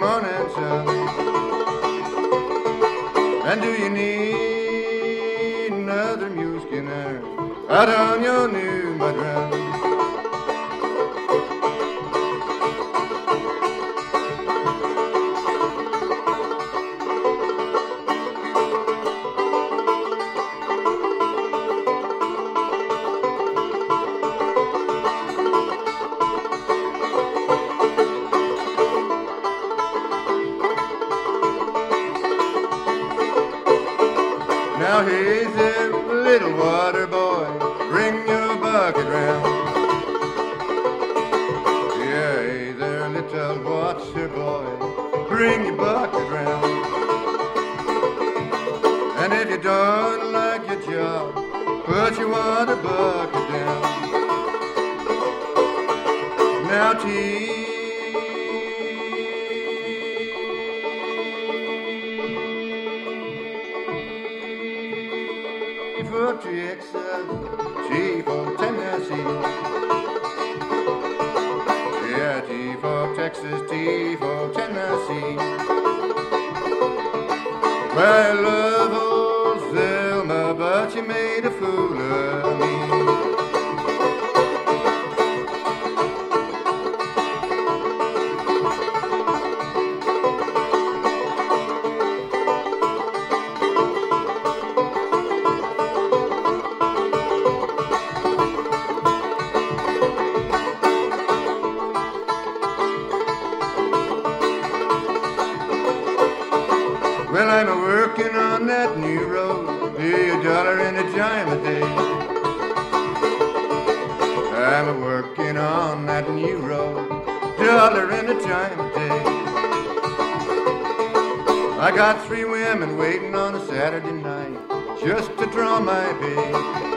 morning sun. And do you need another mule skinner out on your new mud run? Now hey there, little water boy, bring your bucket round. Yeah, hey there, little water boy, bring your bucket round. And if you don't like your job, put your water bucket down. Now tea. For Texas, G for Tennessee. Yeah, T for Texas, T for Tennessee. I love old Thelma, but she made a fool of me. Well, I'm a-working on that new road, pay $1 and a dime a day. I'm a-working on that new road, $1 and a dime a day. I got 3 women waiting on a Saturday night just to draw my pay.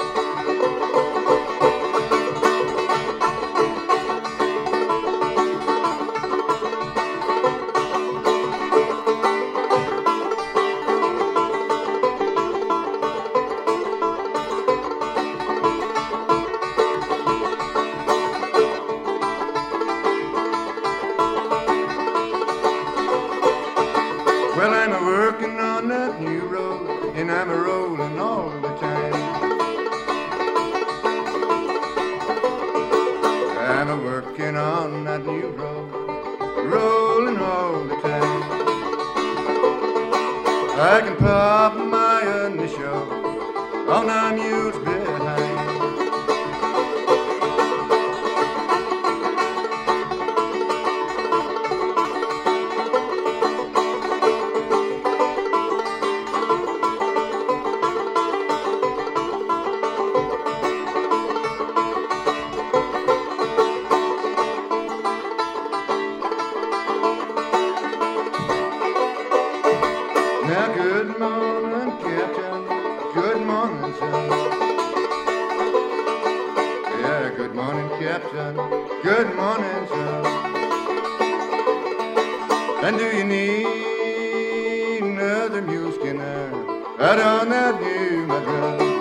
Well, I'm a-working on that new road, and I'm a-rolling all the time. I'm a-working on that new road, rolling all the time. I can pop my initial on the mule's behind. Now, good morning, Captain. Good morning, son. Yeah, good morning, Captain. Good morning, son. And do you need another mule skinner out on that new mud run?